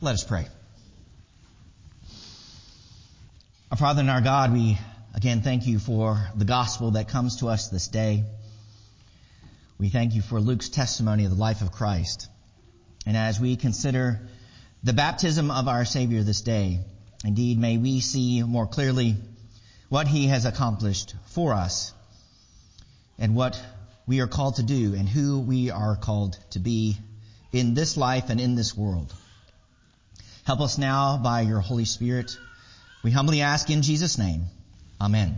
Let us pray. Our Father and our God, we again thank you for the gospel that comes to us this day. We thank you for Luke's testimony of the life of Christ. And as we consider the baptism of our Savior this day, indeed may we see more clearly what he has accomplished for us and what we are called to do and who we are called to be in this life and in this world. Help us now by your Holy Spirit. We humbly ask in Jesus' name. Amen.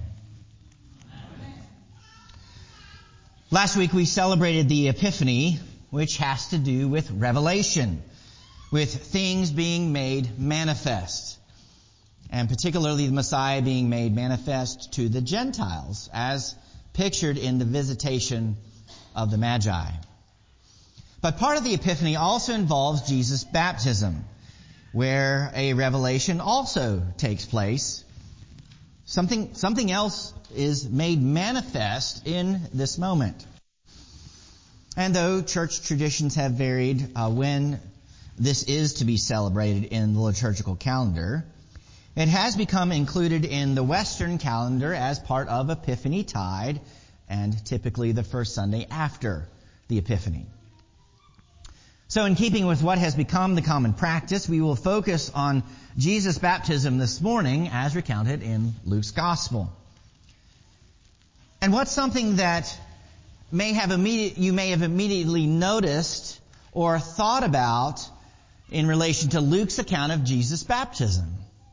Last week we celebrated the Epiphany, which has to do with revelation, with things being made manifest, and particularly the Messiah being made manifest to the Gentiles, as pictured in the visitation of the Magi. But part of the Epiphany also involves Jesus' baptism, where a revelation also takes place. Something else is made manifest in this moment. And though church traditions have varied when this is to be celebrated in the liturgical calendar, it has become included in the Western calendar as part of Epiphany Tide, and typically the first Sunday after the Epiphany. So in keeping with what has become the common practice, we will focus on Jesus' baptism this morning as recounted in Luke's Gospel. And what's something that you may have immediately noticed or thought about in relation to Luke's account of Jesus' baptism?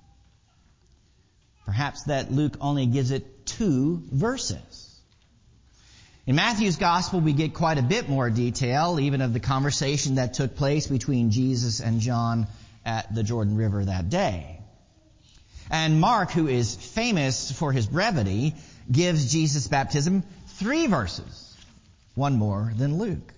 Perhaps that Luke only gives it 2 verses. In Matthew's Gospel, we get quite a bit more detail, even of the conversation that took place between Jesus and John at the Jordan River that day. And Mark, who is famous for his brevity, gives Jesus' baptism 3 verses, 1 more than Luke.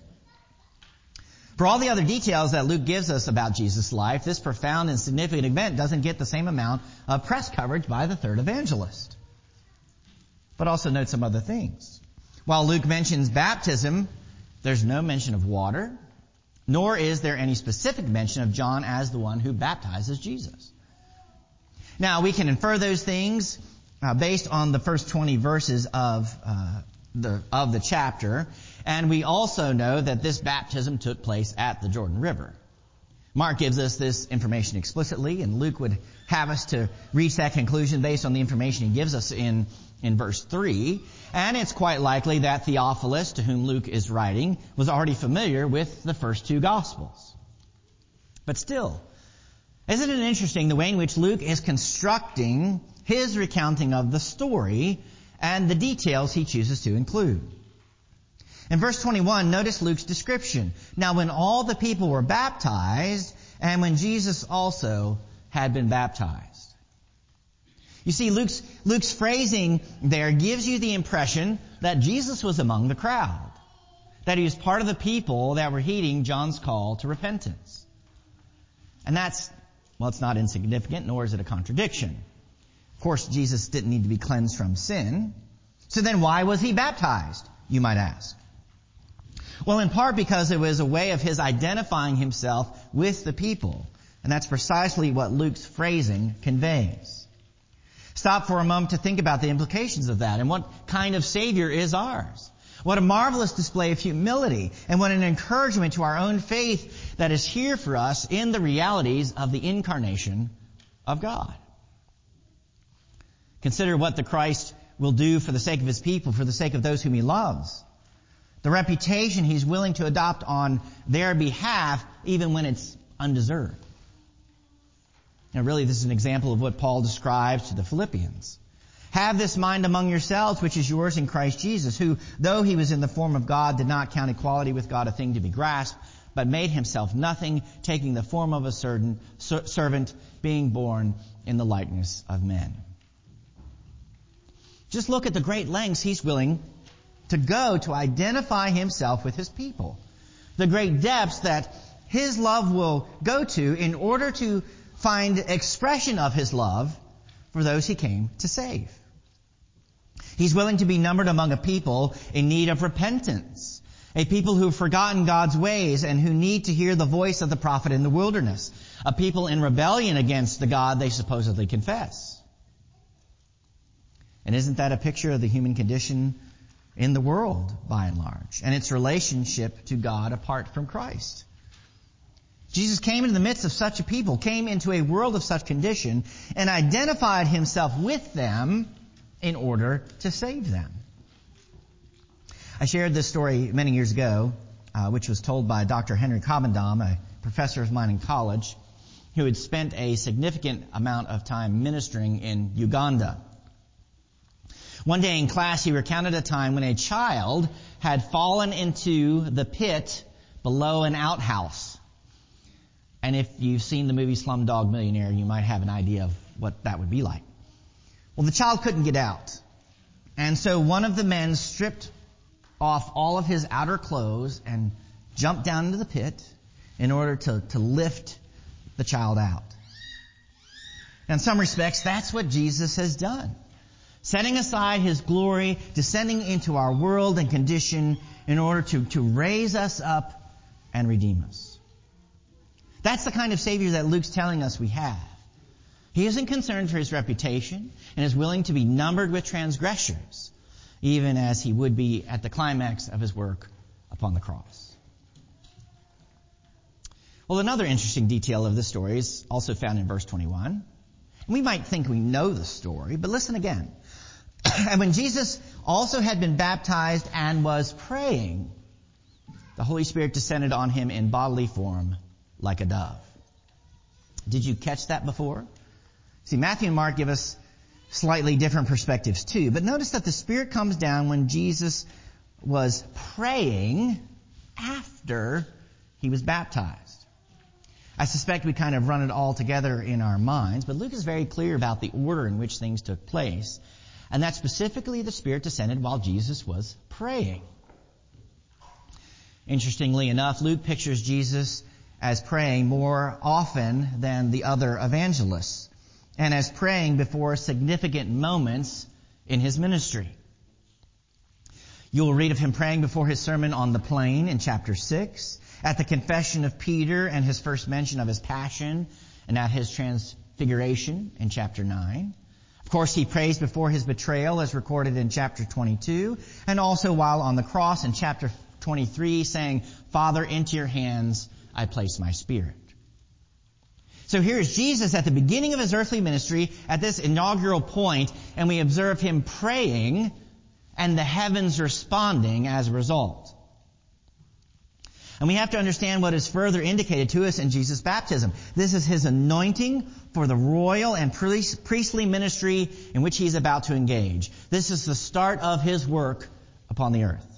For all the other details that Luke gives us about Jesus' life, this profound and significant event doesn't get the same amount of press coverage by the third evangelist. But also note some other things. While Luke mentions baptism, there's no mention of water, nor is there any specific mention of John as the one who baptizes Jesus. Now, we can infer those things based on the first 20 verses of the chapter, and we also know that this baptism took place at the Jordan River. Mark gives us this information explicitly, and Luke would have us to reach that conclusion based on the information he gives us in verse 3. And it's quite likely that Theophilus, to whom Luke is writing, was already familiar with the first 2 Gospels. But still, isn't it interesting the way in which Luke is constructing his recounting of the story and the details he chooses to include? In verse 21, notice Luke's description. Now when all the people were baptized, and when Jesus also had been baptized. You see, Luke's phrasing there gives you the impression that Jesus was among the crowd, that he was part of the people that were heeding John's call to repentance. And it's not insignificant, nor is it a contradiction. Of course, Jesus didn't need to be cleansed from sin. So then why was he baptized, you might ask? Well, in part because it was a way of his identifying himself with the people. And that's precisely what Luke's phrasing conveys. Stop for a moment to think about the implications of that and what kind of Savior is ours. What a marvelous display of humility and what an encouragement to our own faith that is here for us in the realities of the incarnation of God. Consider what the Christ will do for the sake of his people, for the sake of those whom he loves. The reputation he's willing to adopt on their behalf, even when it's undeserved. Now, really, this is an example of what Paul describes to the Philippians. Have this mind among yourselves, which is yours in Christ Jesus, who, though he was in the form of God, did not count equality with God a thing to be grasped, but made himself nothing, taking the form of a servant, being born in the likeness of men. Just look at the great lengths he's willing to go to identify himself with his people. The great depths that his love will go to in order to find expression of his love for those he came to save. He's willing to be numbered among a people in need of repentance, a people who have forgotten God's ways and who need to hear the voice of the prophet in the wilderness, a people in rebellion against the God they supposedly confess. And isn't that a picture of the human condition in the world, by and large, and its relationship to God apart from Christ? Jesus came into the midst of such a people, came into a world of such condition, and identified himself with them in order to save them. I shared this story many years ago, which was told by Dr. Henry Cobbendam, a professor of mine in college, who had spent a significant amount of time ministering in Uganda. One day in class, he recounted a time when a child had fallen into the pit below an outhouse. And if you've seen the movie Slumdog Millionaire, you might have an idea of what that would be like. Well, the child couldn't get out. And so one of the men stripped off all of his outer clothes and jumped down into the pit in order to lift the child out. In some respects, that's what Jesus has done. Setting aside his glory, descending into our world and condition in order to raise us up and redeem us. That's the kind of Savior that Luke's telling us we have. He isn't concerned for his reputation and is willing to be numbered with transgressors, even as he would be at the climax of his work upon the cross. Well, another interesting detail of this story is also found in verse 21. We might think we know the story, but listen again. And when Jesus also had been baptized and was praying, the Holy Spirit descended on him in bodily form like a dove. Did you catch that before? See, Matthew and Mark give us slightly different perspectives too. But notice that the Spirit comes down when Jesus was praying after he was baptized. I suspect we kind of run it all together in our minds, but Luke is very clear about the order in which things took place. And that specifically the Spirit descended while Jesus was praying. Interestingly enough, Luke pictures Jesus as praying more often than the other evangelists, and as praying before significant moments in his ministry. You will read of him praying before his sermon on the plain in chapter 6, at the confession of Peter and his first mention of his passion, and at his transfiguration in chapter 9. Of course, he prays before his betrayal as recorded in chapter 22, and also while on the cross in chapter 23 saying, "Father, into your hands I place my spirit." So here is Jesus at the beginning of his earthly ministry at this inaugural point, and we observe him praying and the heavens responding as a result. And we have to understand what is further indicated to us in Jesus' baptism. This is his anointing for the royal and priestly ministry in which he is about to engage. This is the start of his work upon the earth.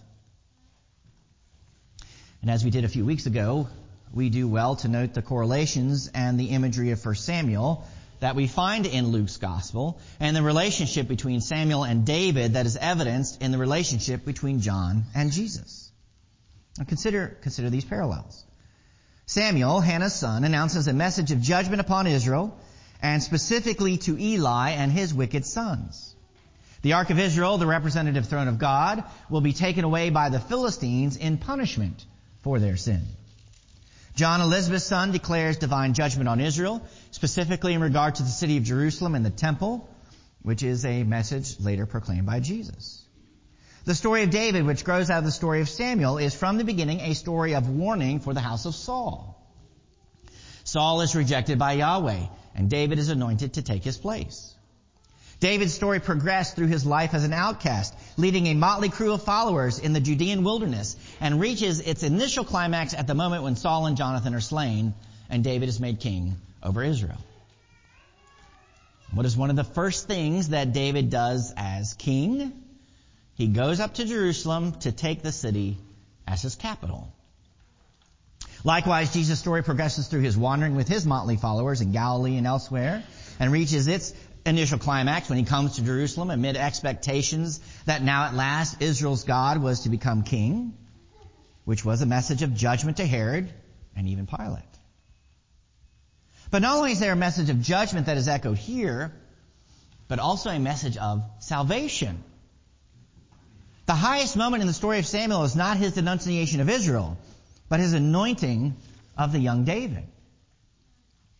And as we did a few weeks ago, we do well to note the correlations and the imagery of 1 Samuel that we find in Luke's gospel, and the relationship between Samuel and David that is evidenced in the relationship between John and Jesus. Now consider these parallels. Samuel, Hannah's son, announces a message of judgment upon Israel, and specifically to Eli and his wicked sons. The Ark of Israel, the representative throne of God, will be taken away by the Philistines in punishment for their sin. John, Elizabeth's son, declares divine judgment on Israel, specifically in regard to the city of Jerusalem and the temple, which is a message later proclaimed by Jesus. The story of David, which grows out of the story of Samuel, is from the beginning a story of warning for the house of Saul. Saul is rejected by Yahweh, and David is anointed to take his place. David's story progressed through his life as an outcast, leading a motley crew of followers in the Judean wilderness, and reaches its initial climax at the moment when Saul and Jonathan are slain, and David is made king over Israel. What is one of the first things that David does as king? He goes up to Jerusalem to take the city as his capital. Likewise, Jesus' story progresses through his wandering with his motley followers in Galilee and elsewhere, and reaches its initial climax when he comes to Jerusalem amid expectations that now at last Israel's God was to become king, which was a message of judgment to Herod and even Pilate. But not only is there a message of judgment that is echoed here, but also a message of salvation. The highest moment in the story of Samuel is not his denunciation of Israel, but his anointing of the young David.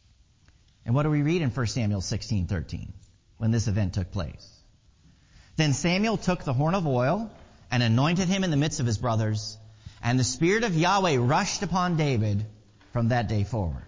And what do we read in 1 Samuel 16:13 when this event took place? Then Samuel took the horn of oil and anointed him in the midst of his brothers, and the Spirit of Yahweh rushed upon David from that day forward.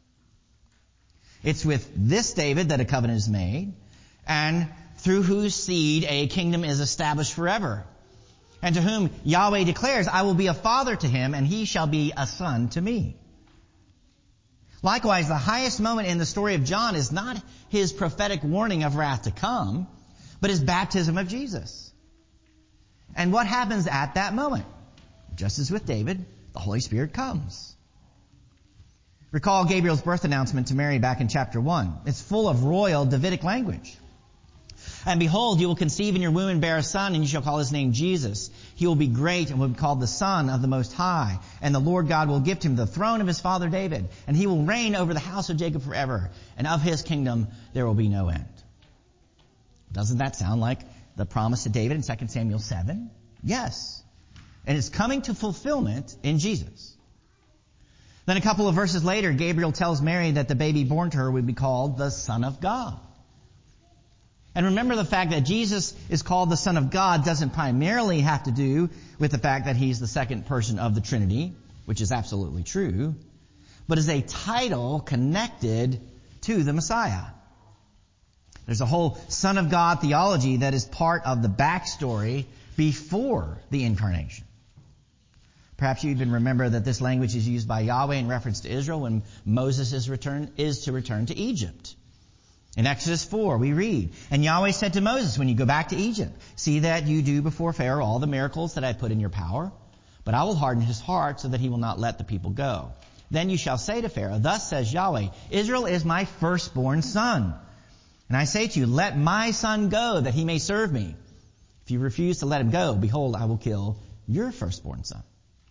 It's with this David that a covenant is made, and through whose seed a kingdom is established forever, and to whom Yahweh declares, I will be a father to him, and he shall be a son to me. Likewise, the highest moment in the story of John is not his prophetic warning of wrath to come, but his baptism of Jesus. And what happens at that moment? Just as with David, the Holy Spirit comes. Recall Gabriel's birth announcement to Mary back in chapter 1. It's full of royal Davidic language. And behold, you will conceive in your womb and bear a son, and you shall call his name Jesus. He will be great and will be called the Son of the Most High. And the Lord God will give to him the throne of his father David. And he will reign over the house of Jacob forever. And of his kingdom there will be no end. Doesn't that sound like the promise to David in 2 Samuel 7? Yes. And it's coming to fulfillment in Jesus. Then a couple of verses later, Gabriel tells Mary that the baby born to her would be called the Son of God. And remember, the fact that Jesus is called the Son of God doesn't primarily have to do with the fact that he's the second person of the Trinity, which is absolutely true, but is a title connected to the Messiah. There's a whole Son of God theology that is part of the backstory before the incarnation. Perhaps you even remember that this language is used by Yahweh in reference to Israel when Moses is to return to Egypt. In Exodus 4, we read, And Yahweh said to Moses, when you go back to Egypt, see that you do before Pharaoh all the miracles that I put in your power, but I will harden his heart so that he will not let the people go. Then you shall say to Pharaoh, Thus says Yahweh, Israel is my firstborn son. And I say to you, let my son go that he may serve me. If you refuse to let him go, behold, I will kill your firstborn son.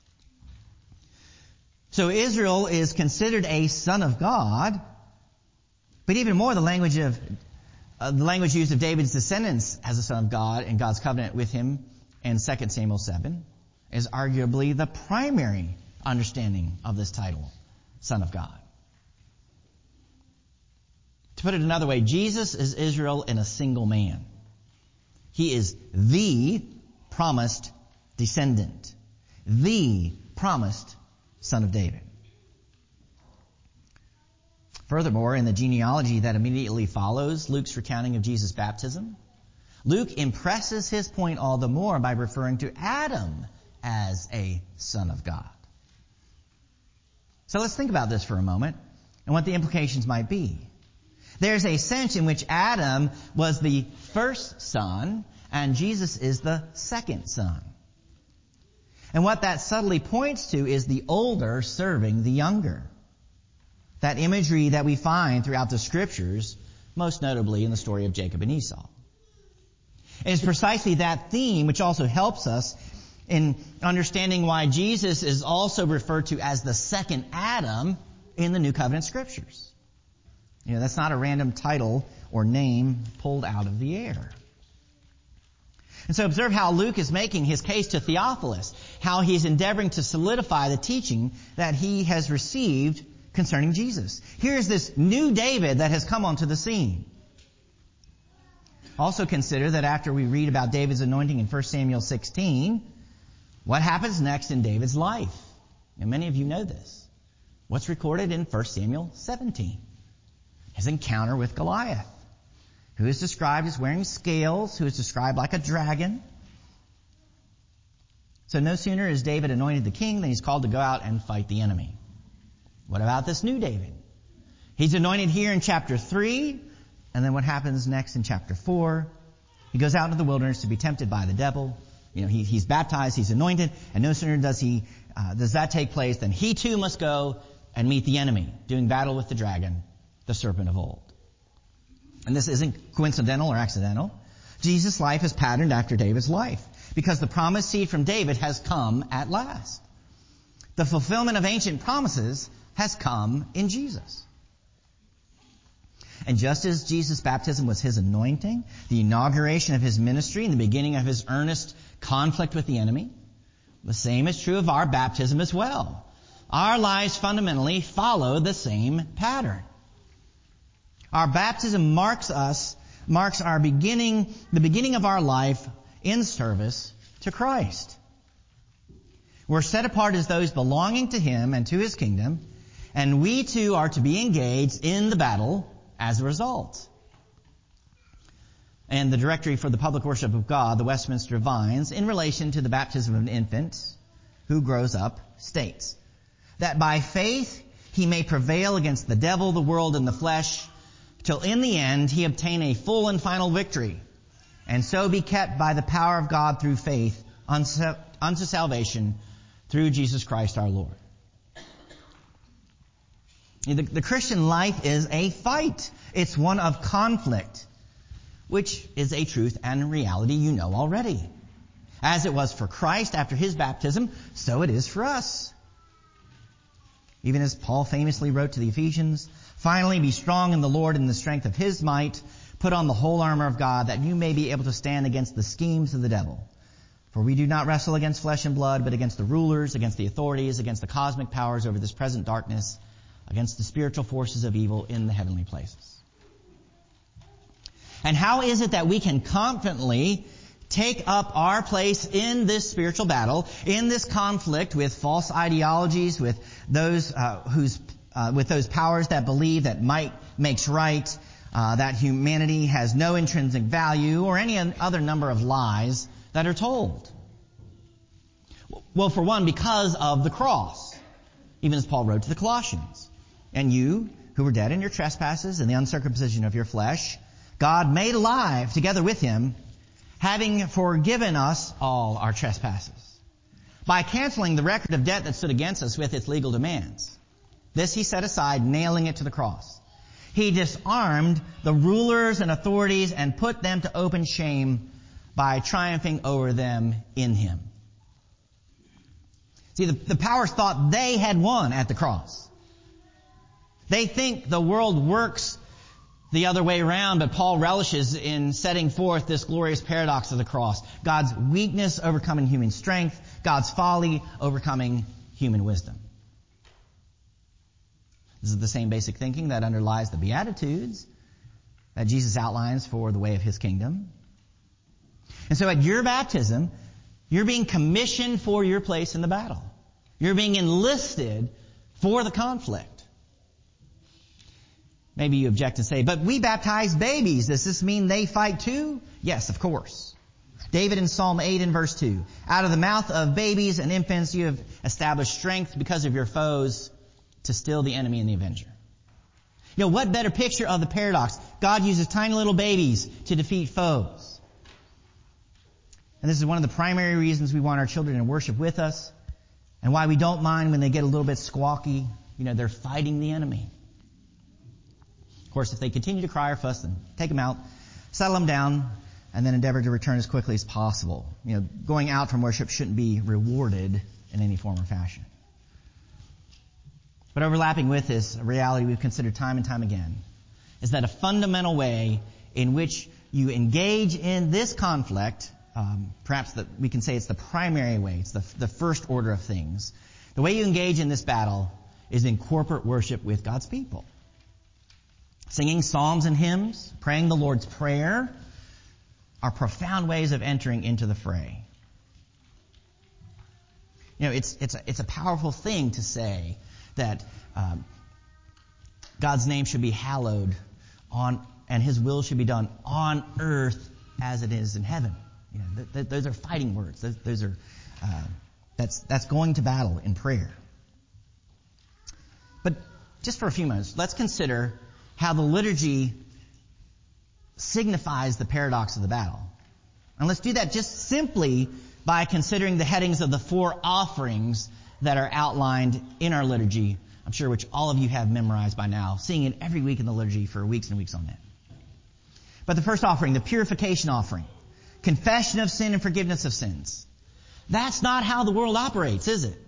So Israel is considered a son of God, but even more, the language used of David's descendants as a son of God and God's covenant with him in 2 Samuel 7 is arguably the primary understanding of this title, Son of God. To put it another way, Jesus is Israel in a single man. He is the promised descendant, the promised Son of David. Furthermore, in the genealogy that immediately follows Luke's recounting of Jesus' baptism, Luke impresses his point all the more by referring to Adam as a son of God. So let's think about this for a moment and what the implications might be. There's a sense in which Adam was the first son and Jesus is the second son. And what that subtly points to is the older serving the younger. That imagery that we find throughout the Scriptures, most notably in the story of Jacob and Esau. And it's precisely that theme which also helps us in understanding why Jesus is also referred to as the second Adam in the New Covenant Scriptures. You know, that's not a random title or name pulled out of the air. And so observe how Luke is making his case to Theophilus, how he's endeavoring to solidify the teaching that he has received concerning Jesus. Here's this new David that has come onto the scene. Also consider that after we read about David's anointing in 1 Samuel 16, what happens next in David's life? And many of you know this. What's recorded in 1 Samuel 17? His encounter with Goliath, who is described as wearing scales, who is described like a dragon. So no sooner is David anointed the king than he's called to go out and fight the enemy. What about this new David? He's anointed here in chapter 3, and then what happens next in chapter 4? He goes out into the wilderness to be tempted by the devil. You know, he's baptized, he's anointed, and no sooner does that take place than he too must go and meet the enemy, doing battle with the dragon, the serpent of old. And this isn't coincidental or accidental. Jesus' life is patterned after David's life, because the promised seed from David has come at last. The fulfillment of ancient promises has come in Jesus. And just as Jesus' baptism was his anointing, the inauguration of his ministry, and the beginning of his earnest conflict with the enemy, the same is true of our baptism as well. Our lives fundamentally follow the same pattern. Our baptism marks our beginning, the beginning of our life in service to Christ. We're set apart as those belonging to Him and to His kingdom, and we too are to be engaged in the battle as a result. And the Directory for the Public Worship of God, the Westminster Divines, in relation to the baptism of an infant who grows up, states that by faith he may prevail against the devil, the world, and the flesh, till in the end he obtain a full and final victory, and so be kept by the power of God through faith unto salvation through Jesus Christ our Lord. The Christian life is a fight. It's one of conflict, which is a truth and reality you know already. As it was for Christ after His baptism, so it is for us. Even as Paul famously wrote to the Ephesians, "Finally be strong in the Lord and the strength of His might. Put on the whole armor of God, that you may be able to stand against the schemes of the devil. For we do not wrestle against flesh and blood, but against the rulers, against the authorities, against the cosmic powers over this present darkness, against the spiritual forces of evil in the heavenly places." And how is it that we can confidently take up our place in this spiritual battle, in this conflict with false ideologies, with those with those powers that believe that might makes right, that humanity has no intrinsic value, or any other number of lies that are told? Well, for one, because of the cross. Even as Paul wrote to the Colossians, "And you, who were dead in your trespasses and the uncircumcision of your flesh, God made alive together with Him, having forgiven us all our trespasses, by canceling the record of debt that stood against us with its legal demands. This He set aside, nailing it to the cross. He disarmed the rulers and authorities and put them to open shame by triumphing over them in Him." See, the powers thought they had won at the cross. They think the world works the other way around, but Paul relishes in setting forth this glorious paradox of the cross. God's weakness overcoming human strength, God's folly overcoming human wisdom. This is the same basic thinking that underlies the Beatitudes that Jesus outlines for the way of His kingdom. And so at your baptism, you're being commissioned for your place in the battle. You're being enlisted for the conflict. Maybe you object and say, "But we baptize babies. Does this mean they fight too?" Yes, of course. David in Psalm 8 and verse 2, "Out of the mouth of babies and infants you have established strength because of your foes to still the enemy and the avenger." You know, what better picture of the paradox? God uses tiny little babies to defeat foes. And this is one of the primary reasons we want our children to worship with us, and why we don't mind when they get a little bit squawky. You know, they're fighting the enemy. Of course, if they continue to cry or fuss, then take them out, settle them down, and then endeavor to return as quickly as possible. You know, going out from worship shouldn't be rewarded in any form or fashion. But overlapping with this, a reality we've considered time and time again, is that a fundamental way in which you engage in this conflict, perhaps we can say it's the primary way, it's the first order of things. The way you engage in this battle is in corporate worship with God's people. Singing psalms and hymns, praying the Lord's Prayer, are profound ways of entering into the fray. You know, it's a powerful thing to say that God's name should be hallowed and His will should be done on earth as it is in heaven. You know, those are fighting words. Those are that's going to battle in prayer. But just for a few minutes, let's consider how the liturgy signifies the paradox of the battle. And let's do that just simply by considering the headings of the 4 offerings that are outlined in our liturgy, I'm sure which all of you have memorized by now, seeing it every week in the liturgy for weeks and weeks on end. But the first offering, the purification offering, confession of sin and forgiveness of sins. That's not how the world operates, is it?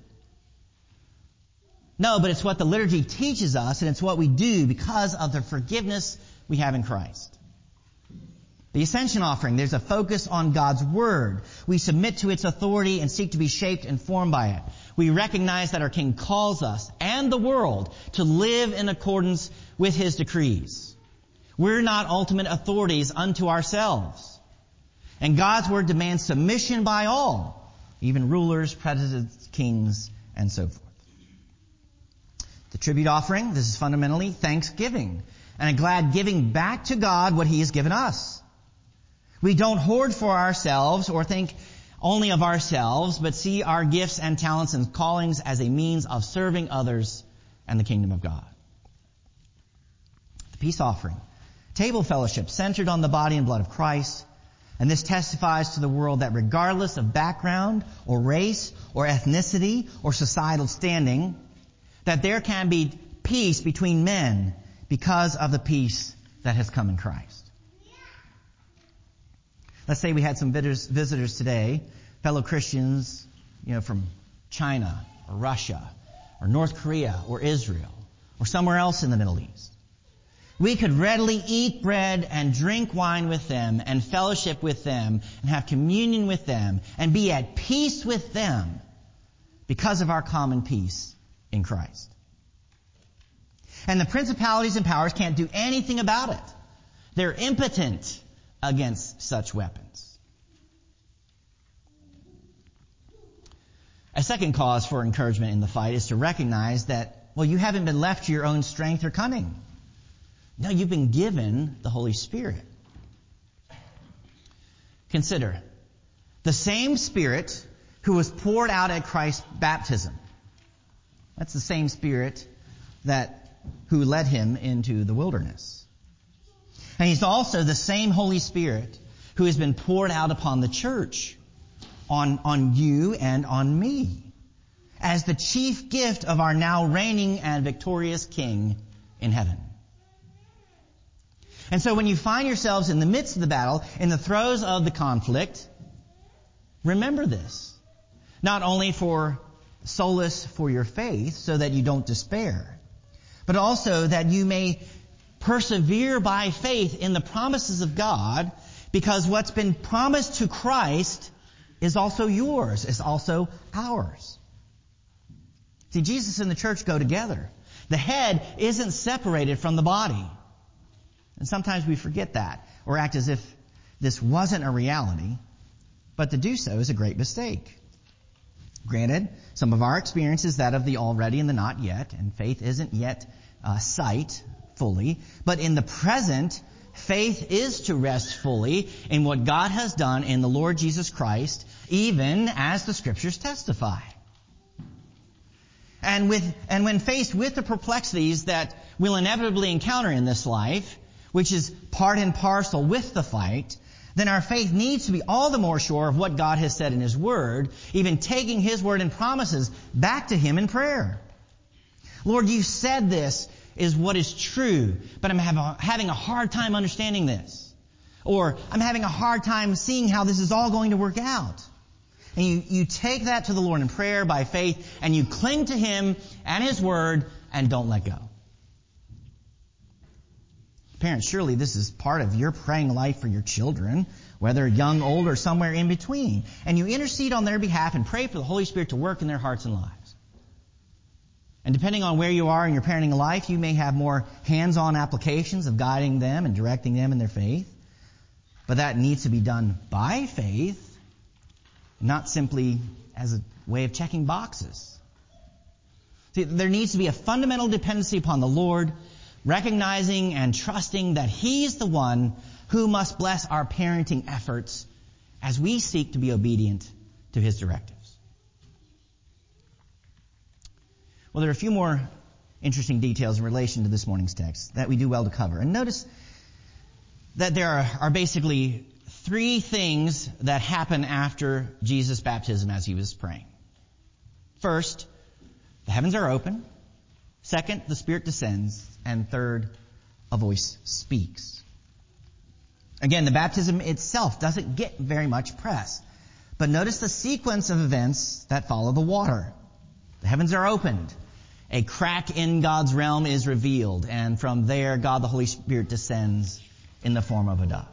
No, but it's what the liturgy teaches us, and it's what we do because of the forgiveness we have in Christ. The ascension offering, there's a focus on God's Word. We submit to its authority and seek to be shaped and formed by it. We recognize that our King calls us and the world to live in accordance with His decrees. We're not ultimate authorities unto ourselves. And God's Word demands submission by all, even rulers, presidents, kings, and so forth. The tribute offering, this is fundamentally thanksgiving and a glad giving back to God what He has given us. We don't hoard for ourselves or think only of ourselves, but see our gifts and talents and callings as a means of serving others and the kingdom of God. The peace offering, table fellowship centered on the body and blood of Christ. And this testifies to the world that regardless of background or race or ethnicity or societal standing, that there can be peace between men because of the peace that has come in Christ. Let's say we had some visitors today, fellow Christians, from China or Russia or North Korea or Israel or somewhere else in the Middle East. We could readily eat bread and drink wine with them and fellowship with them and have communion with them and be at peace with them because of our common peace in Christ. And the principalities and powers can't do anything about it. They're impotent against such weapons. A second cause for encouragement in the fight is to recognize that, you haven't been left to your own strength or cunning. No, you've been given the Holy Spirit. Consider, the same Spirit who was poured out at Christ's baptism. That's the same Spirit who led Him into the wilderness. And He's also the same Holy Spirit who has been poured out upon the church, on you and on me, as the chief gift of our now reigning and victorious King in heaven. And so when you find yourselves in the midst of the battle, in the throes of the conflict, remember this. Not only for solace for your faith, so that you don't despair, but also that you may persevere by faith in the promises of God, because what's been promised to Christ is also yours, is also ours. See, Jesus and the church go together. The head isn't separated from the body. And sometimes we forget that, or act as if this wasn't a reality, but to do so is a great mistake. Granted, some of our experience is that of the already and the not yet, and faith isn't yet sight fully, but in the present, faith is to rest fully in what God has done in the Lord Jesus Christ, even as the Scriptures testify. And when faced with the perplexities that we'll inevitably encounter in this life, which is part and parcel with the fight, then our faith needs to be all the more sure of what God has said in His Word, even taking His Word and promises back to Him in prayer. Lord, you said this is what is true, but I'm having a hard time understanding this. Or I'm having a hard time seeing how this is all going to work out. And you take that to the Lord in prayer by faith, and you cling to Him and His Word and don't let go. Parents, surely this is part of your praying life for your children, whether young, old, or somewhere in between. And you intercede on their behalf and pray for the Holy Spirit to work in their hearts and lives. And depending on where you are in your parenting life, you may have more hands-on applications of guiding them and directing them in their faith. But that needs to be done by faith, not simply as a way of checking boxes. See, there needs to be a fundamental dependency upon the Lord, recognizing and trusting that He's the one who must bless our parenting efforts as we seek to be obedient to His directives. Well, there are a few more interesting details in relation to this morning's text that we do well to cover. And notice that there are basically three things that happen after Jesus' baptism as He was praying. First, the heavens are open. Second, the Spirit descends. And third, a voice speaks. Again, the baptism itself doesn't get very much press. But notice the sequence of events that follow the water. The heavens are opened. A crack in God's realm is revealed. And from there, God the Holy Spirit descends in the form of a dove.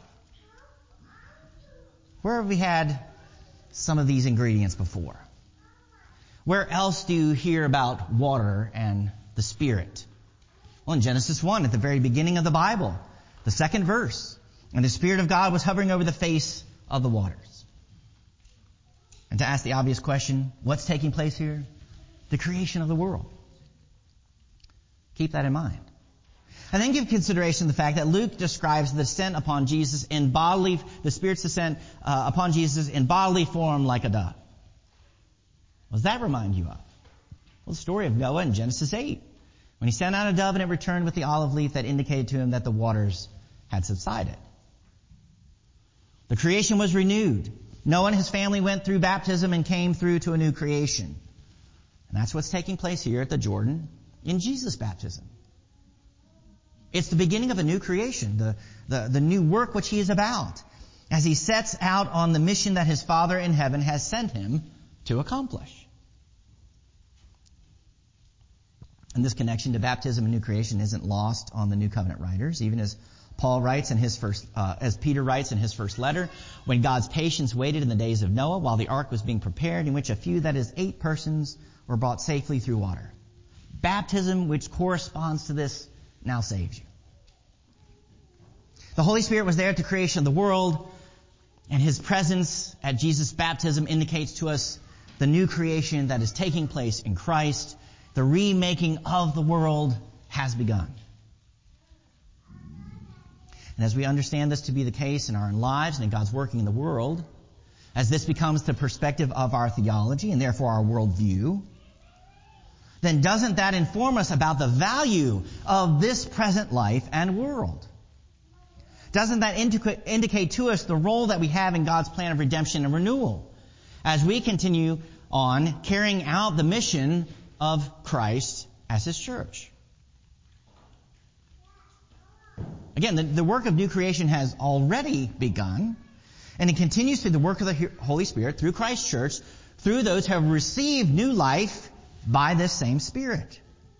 Where have we had some of these ingredients before? Where else do you hear about water and the Spirit? Well, in Genesis 1, at the very beginning of the Bible, The second verse. And the Spirit of God was hovering over the face of the waters. And to ask the obvious question, what's taking place here? The creation of the world. Keep that in mind. And then give consideration to the fact that Luke describes the descent upon Jesus in the Spirit's descent upon Jesus in bodily form like a dove. What does that remind you of? Well, the story of Noah in Genesis 8. When he sent out a dove and it returned with the olive leaf that indicated to him that the waters had subsided. The creation was renewed. Noah and his family went through baptism and came through to a new creation. And that's what's taking place here at the Jordan in Jesus' baptism. It's the beginning of a new creation, the new work which he is about, as he sets out on the mission that his Father in heaven has sent him to accomplish. And this connection to baptism and new creation isn't lost on the New Covenant writers, even as Peter writes in his first letter, when God's patience waited in the days of Noah while the ark was being prepared, in which a few, that is 8 persons, were brought safely through water. Baptism, which corresponds to this, now saves you. The Holy Spirit was there at the creation of the world, and his presence at Jesus' baptism indicates to us the new creation that is taking place in Christ. The remaking of the world has begun. And as we understand this to be the case in our own lives and in God's working in the world, as this becomes the perspective of our theology and therefore our worldview, then doesn't that inform us about the value of this present life and world? Doesn't that indicate to us the role that we have in God's plan of redemption and renewal as we continue on carrying out the mission of Christ as his church? Again, the work of new creation has already begun, and it continues through the work of the Holy Spirit through Christ's church, through those who have received new life by this same Spirit.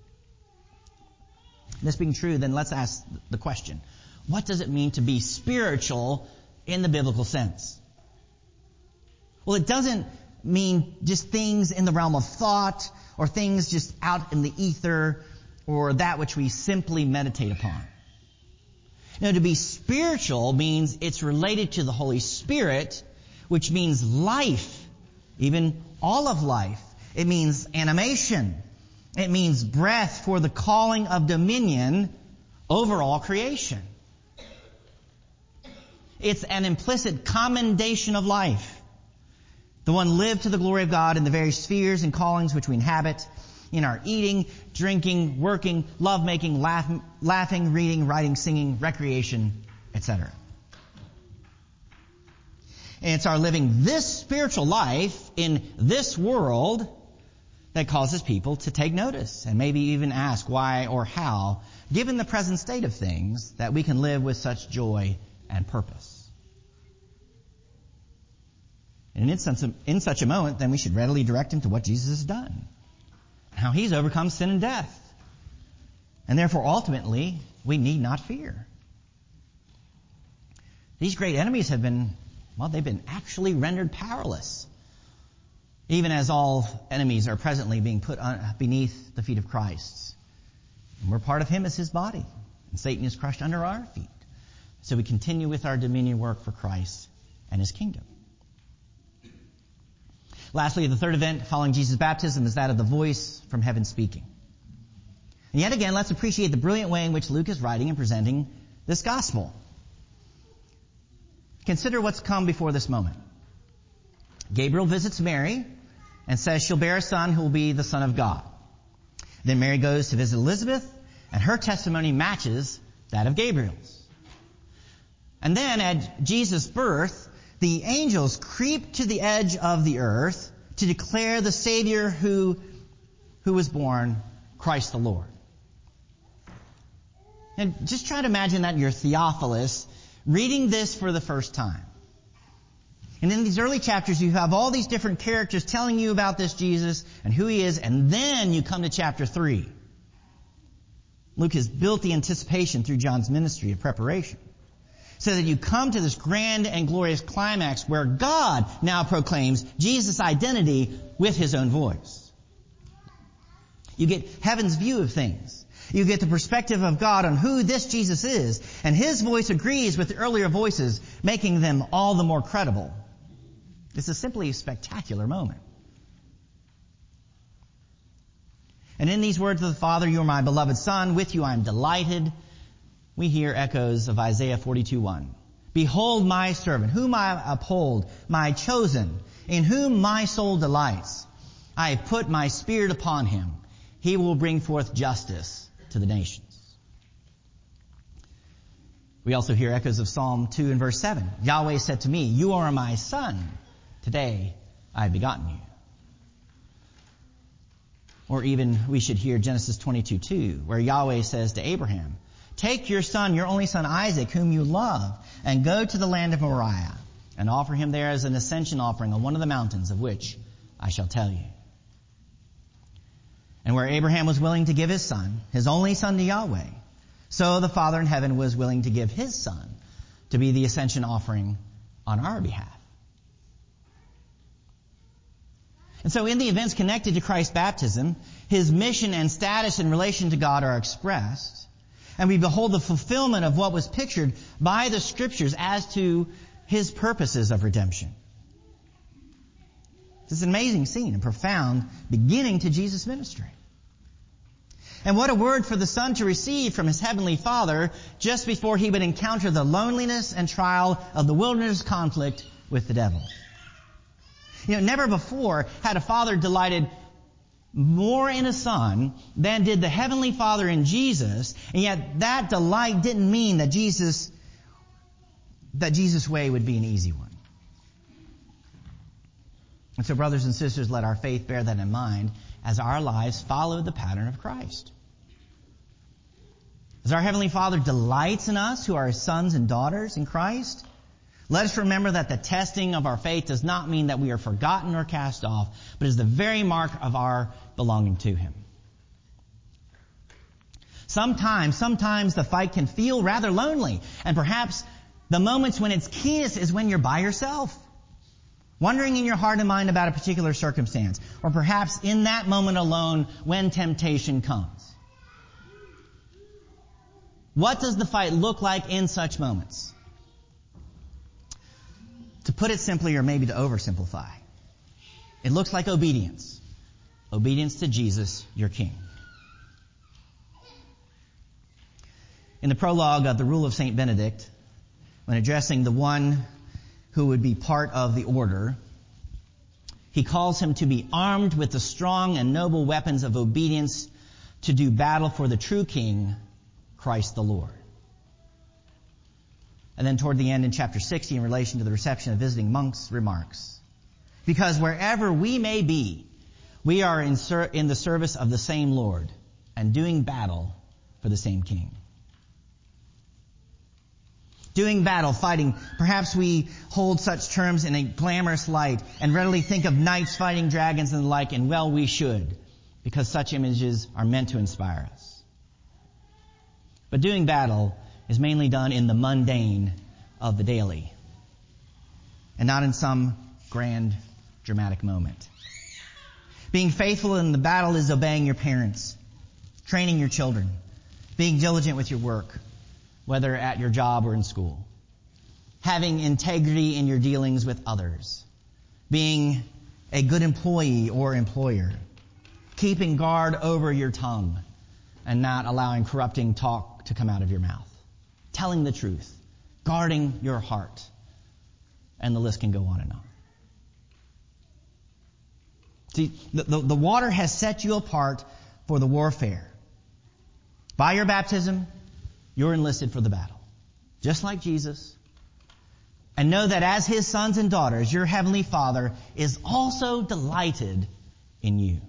This being true, then let's ask the question, what does it mean to be spiritual in the biblical sense? Well, it doesn't mean just things in the realm of thought or things just out in the ether or that which we simply meditate upon. No, to be spiritual means it's related to the Holy Spirit, which means life, even all of life. It means animation. It means breath for the calling of dominion over all creation. It's an implicit commendation of life. The one lived to the glory of God in the various spheres and callings which we inhabit, in our eating, drinking, working, lovemaking, laughing, reading, writing, singing, recreation, etc. And it's our living this spiritual life in this world that causes people to take notice and maybe even ask why or how, given the present state of things, that we can live with such joy and purpose. And in such a moment, then we should readily direct him to what Jesus has done, how he's overcome sin and death. And therefore, ultimately, we need not fear. These great enemies have been, they've been actually rendered powerless, even as all enemies are presently being put beneath the feet of Christ. And we're part of him as his body, and Satan is crushed under our feet. So we continue with our dominion work for Christ and his kingdom. Lastly, the third event following Jesus' baptism is that of the voice from heaven speaking. And yet again, let's appreciate the brilliant way in which Luke is writing and presenting this gospel. Consider what's come before this moment. Gabriel visits Mary and says she'll bear a son who will be the Son of God. Then Mary goes to visit Elizabeth, and her testimony matches that of Gabriel's. And then at Jesus' birth, the angels creep to the edge of the earth to declare the Savior who was born, Christ the Lord. And just try to imagine that you're Theophilus reading this for the first time. And in these early chapters, you have all these different characters telling you about this Jesus and who he is, and then you come to chapter 3. Luke has built the anticipation through John's ministry of preparation, so that you come to this grand and glorious climax where God now proclaims Jesus' identity with his own voice. You get heaven's view of things You get the perspective of God on who this Jesus is, and His voice agrees with the earlier voices, making them all the more credible. This is simply a spectacular moment. And in these words of the Father, "You are my beloved Son, with you I am delighted," we hear echoes of Isaiah 42:1. "Behold my servant, whom I uphold, my chosen, in whom my soul delights. I have put my spirit upon him. He will bring forth justice to the nations." We also hear echoes of Psalm 2 and verse 7. "Yahweh said to me, you are my son. Today I have begotten you." Or even we should hear Genesis 22:2, where Yahweh says to Abraham, "Take your son, your only son Isaac, whom you love, and go to the land of Moriah, and offer him there as an ascension offering on one of the mountains of which I shall tell you." And where Abraham was willing to give his son, his only son, to Yahweh, so the Father in heaven was willing to give His Son to be the ascension offering on our behalf. And so in the events connected to Christ's baptism, His mission and status in relation to God are expressed, and we behold the fulfillment of what was pictured by the Scriptures as to His purposes of redemption. It's an amazing scene, a profound beginning to Jesus' ministry. And what a word for the Son to receive from His Heavenly Father just before He would encounter the loneliness and trial of the wilderness conflict with the devil. Never before had a father delighted more in a son than did the Heavenly Father in Jesus, and yet that delight didn't mean that Jesus' way would be an easy one. And so, brothers and sisters, let our faith bear that in mind as our lives follow the pattern of Christ. As our Heavenly Father delights in us who are His sons and daughters in Christ, let us remember that the testing of our faith does not mean that we are forgotten or cast off, but is the very mark of our belonging to Him. Sometimes the fight can feel rather lonely, and perhaps the moments when it's keenest is when you're by yourself, wondering in your heart and mind about a particular circumstance, or perhaps in that moment alone when temptation comes. What does the fight look like in such moments? To put it simply, or maybe to oversimplify, it looks like obedience. Obedience to Jesus, your King. In the prologue of the Rule of St. Benedict, when addressing the one who would be part of the order, he calls him to be armed with the strong and noble weapons of obedience to do battle for the true King, Christ the Lord. And then toward the end in chapter 60, in relation to the reception of visiting monks, remarks, "Because wherever we may be, we are in the service of the same Lord and doing battle for the same King." Doing battle, fighting. Perhaps we hold such terms in a glamorous light and readily think of knights fighting dragons and the like, and well, we should, because such images are meant to inspire us. But doing battle is mainly done in the mundane of the daily, and not in some grand, dramatic moment. Being faithful in the battle is obeying your parents, training your children, being diligent with your work, whether at your job or in school, having integrity in your dealings with others, being a good employee or employer, keeping guard over your tongue and not allowing corrupting talk to come out of your mouth, telling the truth, guarding your heart, and the list can go on and on. See, the water has set you apart for the warfare. By your baptism, you're enlisted for the battle, just like Jesus. And know that as His sons and daughters, your Heavenly Father is also delighted in you.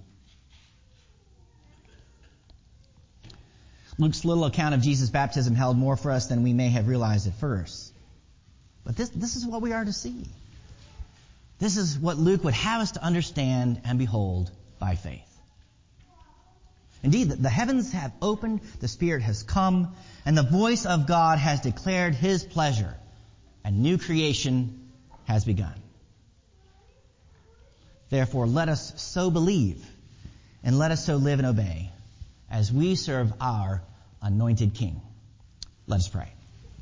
Luke's little account of Jesus' baptism held more for us than we may have realized at first. But this is what we are to see. This is what Luke would have us to understand and behold by faith. Indeed, the heavens have opened, the Spirit has come, and the voice of God has declared His pleasure, and new creation has begun. Therefore, let us so believe, and let us so live and obey, as we serve our anointed King. Let us pray.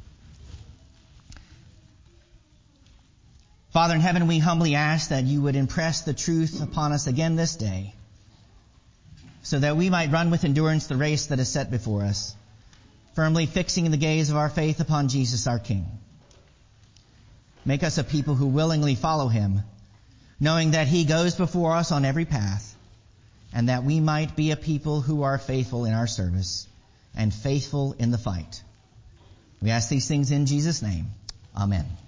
Father in heaven, we humbly ask that you would impress the truth upon us again this day, so that we might run with endurance the race that is set before us, firmly fixing the gaze of our faith upon Jesus our King. Make us a people who willingly follow him, knowing that he goes before us on every path, and that we might be a people who are faithful in our service and faithful in the fight. We ask these things in Jesus' name. Amen.